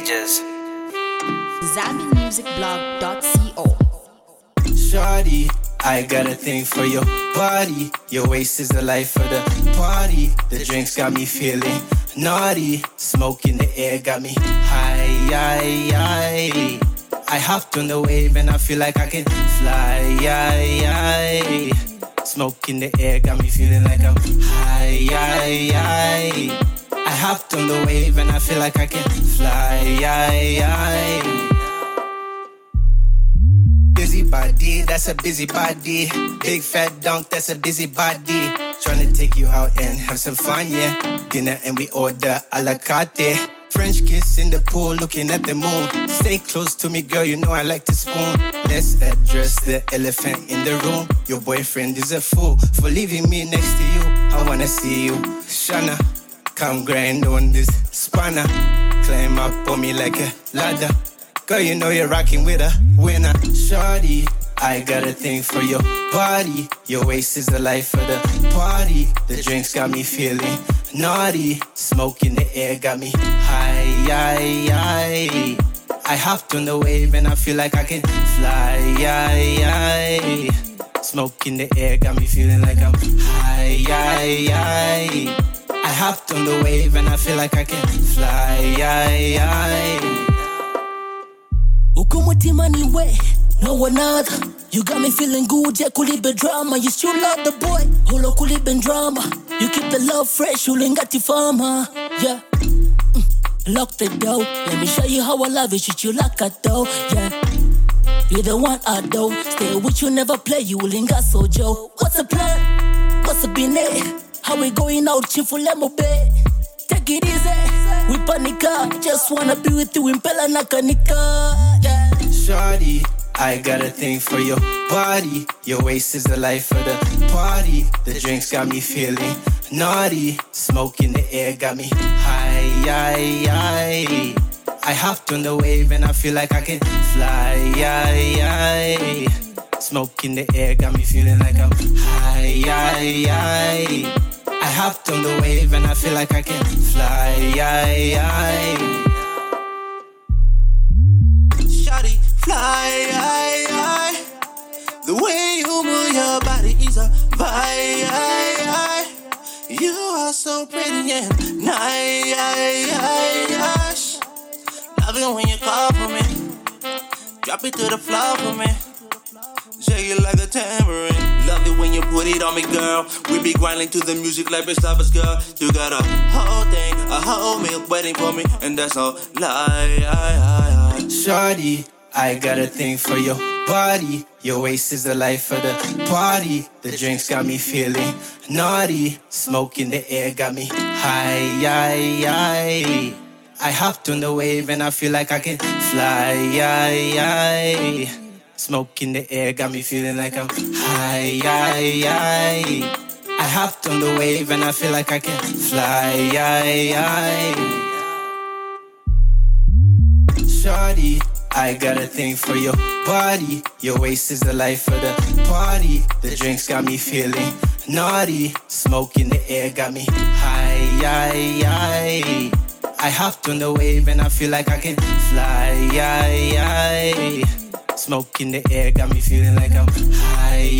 pages. ZambianMusicBlog.co. Shawty, I got a thing for your body. Your waist is the life of the party. The drinks got me feeling naughty. Smoke in the air got me high. I hopped on the wave and I feel like I can fly. Smoke in the air got me feeling like I'm high. I hopped on the wave and I feel like I can fly. Busy body, that's a busy body. Big fat dunk, that's a busy body. Tryna take you out and have some fun, yeah. Dinner and we order a la carte. French kiss in the pool, looking at the moon. Stay close to me, girl, you know I like to spoon. Let's address the elephant in the room. Your boyfriend is a fool for leaving me next to you. I wanna see you, Shana. Come grind on this spanner. Climb up on me like a ladder. Girl, you know you're rocking with a winner. Shawty, I got a thing for your body. Your waist is the life of the party. The drinks got me feeling naughty. Smoke in the air got me high. I hopped on the wave and I feel like I can fly. Smoke in the air got me feeling like I'm high. I hopped on the wave and I feel like I can fly. Ukumutima ni we, no another. You got me feeling good, yeah, kulibe drama. You still love the boy, holo kulibe drama. You keep the love fresh, you ain't got the farmer, yeah. Lock the door, let me show you how I love it. Shoot you like a dough, yeah. You're the one I do. Stay with you, never play, you ain't got so Joe. What's the plan? What's the bine? How we going out, chifu lemo be? Take it easy, we panika. Just wanna be with you in Pela Nakanika, yeah. Shawty, I got a thing for your body. Your waist is the life of the party. The drinks got me feeling naughty. Smoke in the air got me high. I hopped on the wave and I feel like I can fly. Smoke in the air got me feeling like I'm high. I hopped on the wave and I feel like I can fly. Shawty, fly. The way you move your body is a vibe. You are so pretty and nice. Love it when you call for me. Drop it to the floor for me. Shake it like a tambourine. Love it when you put it on me, girl. We be grinding to the music like bitch lovers, girl. You got a whole thing, a whole meal waiting for me, and that's no lie. Shawty, I got a thing for your body. Your waist is the life of the party. The drinks got me feeling naughty. Smoke in the air got me high. I hopped on the wave and I feel like I can fly. Smoke in the air got me feeling like I'm high. I hopped on the wave and I feel like I can fly. Shawty, I got a thing for your body. Your waist is the life of the party. The drinks got me feeling naughty. Smoke in the air got me high. I hopped on the wave and I feel like I can fly. Smoke in the air got me feeling like I'm high.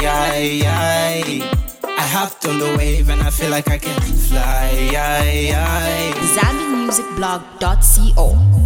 I hopped on the wave and I feel like I can fly. ZambianMusicBlog.co.